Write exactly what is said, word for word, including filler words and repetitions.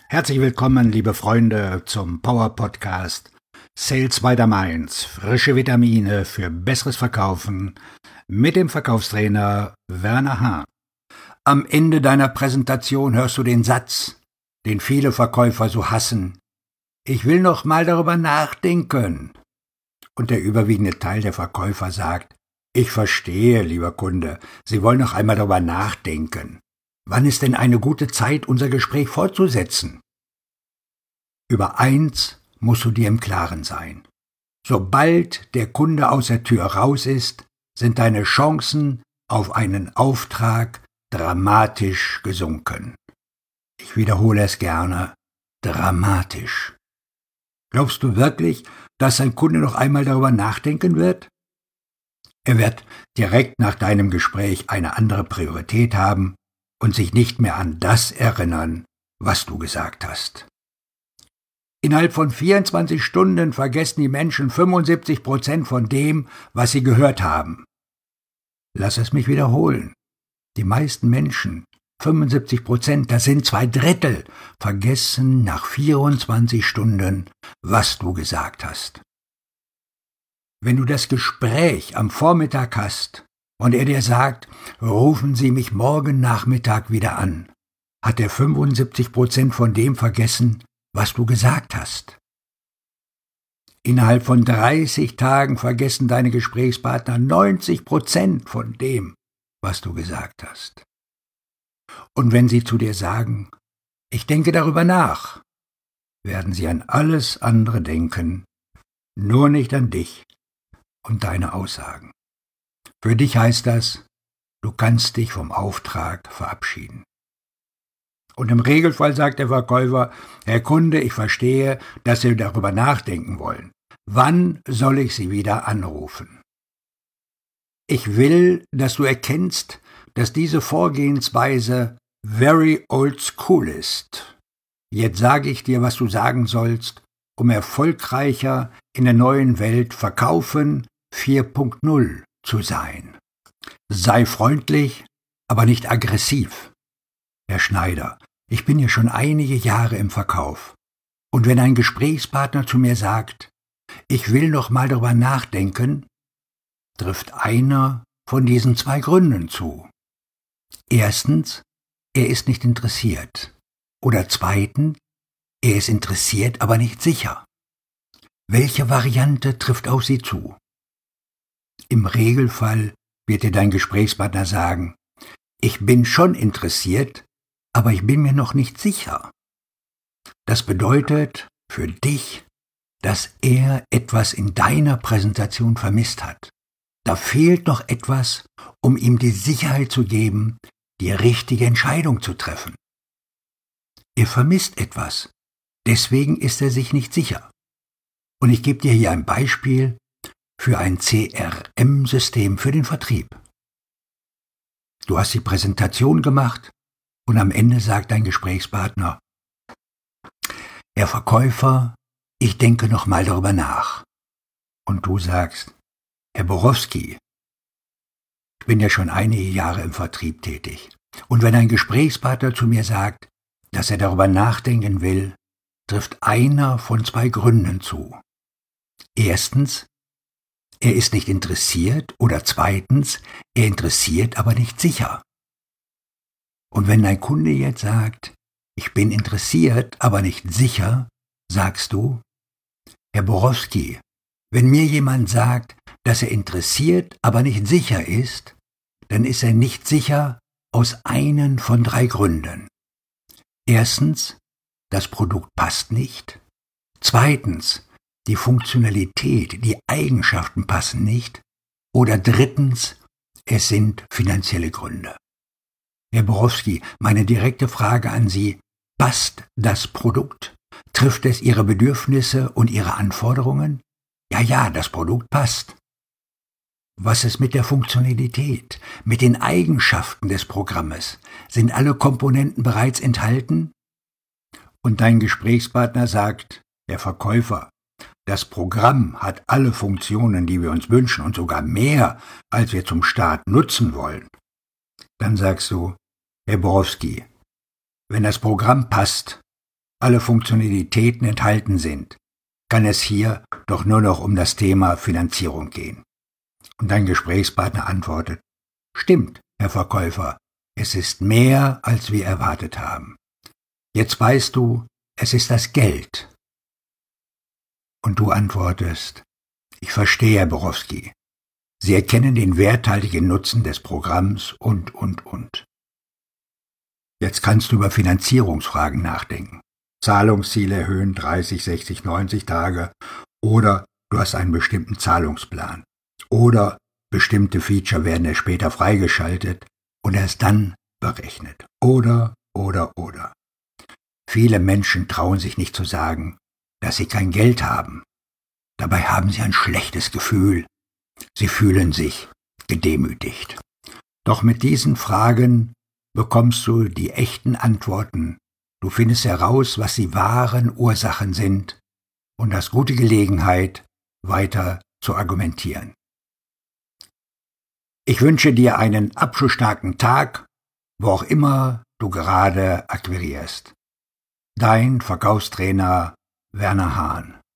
Herzlich willkommen, liebe Freunde, zum Power Podcast Sales by the Mainz. Frische Vitamine für besseres Verkaufen mit dem Verkaufstrainer Werner Hahn. Am Ende deiner Präsentation hörst du den Satz, den viele Verkäufer so hassen: Ich will noch mal darüber nachdenken. Und der überwiegende Teil der Verkäufer sagt: Ich verstehe, lieber Kunde, Sie wollen noch einmal darüber nachdenken. Wann ist denn eine gute Zeit, unser Gespräch fortzusetzen? Über eins musst du dir im Klaren sein. Sobald der Kunde aus der Tür raus ist, sind deine Chancen auf einen Auftrag dramatisch gesunken. Ich wiederhole es gerne: dramatisch. Glaubst du wirklich, dass ein Kunde noch einmal darüber nachdenken wird? Er wird direkt nach deinem Gespräch eine andere Priorität haben und sich nicht mehr an das erinnern, was du gesagt hast. Innerhalb von vierundzwanzig Stunden vergessen die Menschen fünfundsiebzig Prozent von dem, was sie gehört haben. Lass es mich wiederholen. Die meisten Menschen, fünfundsiebzig Prozent, das sind zwei Drittel, vergessen nach vierundzwanzig Stunden, was du gesagt hast. Wenn du das Gespräch am Vormittag hast und er dir sagt, rufen Sie mich morgen Nachmittag wieder an, hat er fünfundsiebzig Prozent von dem vergessen, was du gesagt hast. Innerhalb von dreißig Tagen vergessen deine Gesprächspartner neunzig Prozent von dem, was du gesagt hast. Und wenn sie zu dir sagen, ich denke darüber nach, werden sie an alles andere denken, nur nicht an dich und deine Aussagen. Für dich heißt das, du kannst dich vom Auftrag verabschieden. Und im Regelfall sagt der Verkäufer: Herr Kunde, ich verstehe, dass Sie darüber nachdenken wollen. Wann soll ich Sie wieder anrufen? Ich will, dass du erkennst, dass diese Vorgehensweise very old school ist. Jetzt sage ich dir, was du sagen sollst, um erfolgreicher in der neuen Welt Verkaufen vier Punkt null zu sein. Sei freundlich, aber nicht aggressiv. Herr Schneider, ich bin ja schon einige Jahre im Verkauf. Und wenn ein Gesprächspartner zu mir sagt, ich will noch mal darüber nachdenken, trifft einer von diesen zwei Gründen zu. Erstens, er ist nicht interessiert. Oder zweitens, er ist interessiert, aber nicht sicher. Welche Variante trifft auf Sie zu? Im Regelfall wird dir dein Gesprächspartner sagen, ich bin schon interessiert, aber ich bin mir noch nicht sicher. Das bedeutet für dich, dass er etwas in deiner Präsentation vermisst hat. Da fehlt noch etwas, um ihm die Sicherheit zu geben, die richtige Entscheidung zu treffen. Er vermisst etwas, deswegen ist er sich nicht sicher. Und ich gebe dir hier ein Beispiel für ein C R M-System für den Vertrieb. Du hast die Präsentation gemacht und am Ende sagt dein Gesprächspartner, Herr Verkäufer, ich denke noch mal darüber nach. Und du sagst, Herr Borowski, ich bin ja schon einige Jahre im Vertrieb tätig. Und wenn ein Gesprächspartner zu mir sagt, dass er darüber nachdenken will, trifft einer von zwei Gründen zu. Erstens, er ist nicht interessiert, oder zweitens, er interessiert, aber nicht sicher. Und wenn dein Kunde jetzt sagt, ich bin interessiert, aber nicht sicher, sagst du, Herr Borowski, wenn mir jemand sagt, dass er interessiert, aber nicht sicher ist, dann ist er nicht sicher aus einen von drei Gründen. Erstens, das Produkt passt nicht. Zweitens, die Funktionalität, die Eigenschaften passen nicht. Oder drittens, es sind finanzielle Gründe. Herr Borowski, meine direkte Frage an Sie, passt das Produkt? Trifft es Ihre Bedürfnisse und Ihre Anforderungen? Ja, ja, das Produkt passt. Was ist mit der Funktionalität, mit den Eigenschaften des Programmes? Sind alle Komponenten bereits enthalten? Und dein Gesprächspartner sagt, der Verkäufer, das Programm hat alle Funktionen, die wir uns wünschen und sogar mehr, als wir zum Start nutzen wollen. Dann sagst du, Herr Borowski, wenn das Programm passt, alle Funktionalitäten enthalten sind, kann es hier doch nur noch um das Thema Finanzierung gehen. Und dein Gesprächspartner antwortet: Stimmt, Herr Verkäufer, es ist mehr, als wir erwartet haben. Jetzt weißt du, es ist das Geld. Und du antwortest: Ich verstehe, Herr Borowski. Sie erkennen den werthaltigen Nutzen des Programms und, und, und. Jetzt kannst du über Finanzierungsfragen nachdenken. Zahlungsziele erhöhen dreißig, sechzig, neunzig Tage oder du hast einen bestimmten Zahlungsplan. Oder bestimmte Feature werden erst später freigeschaltet und erst dann berechnet. Oder, oder, oder. Viele Menschen trauen sich nicht zu sagen, dass sie kein Geld haben. Dabei haben sie ein schlechtes Gefühl. Sie fühlen sich gedemütigt. Doch mit diesen Fragen bekommst du die echten Antworten. Du findest heraus, was die wahren Ursachen sind und hast gute Gelegenheit, weiter zu argumentieren. Ich wünsche dir einen abschlussstarken Tag, wo auch immer du gerade akquirierst. Dein Verkaufstrainer Werner Hahn.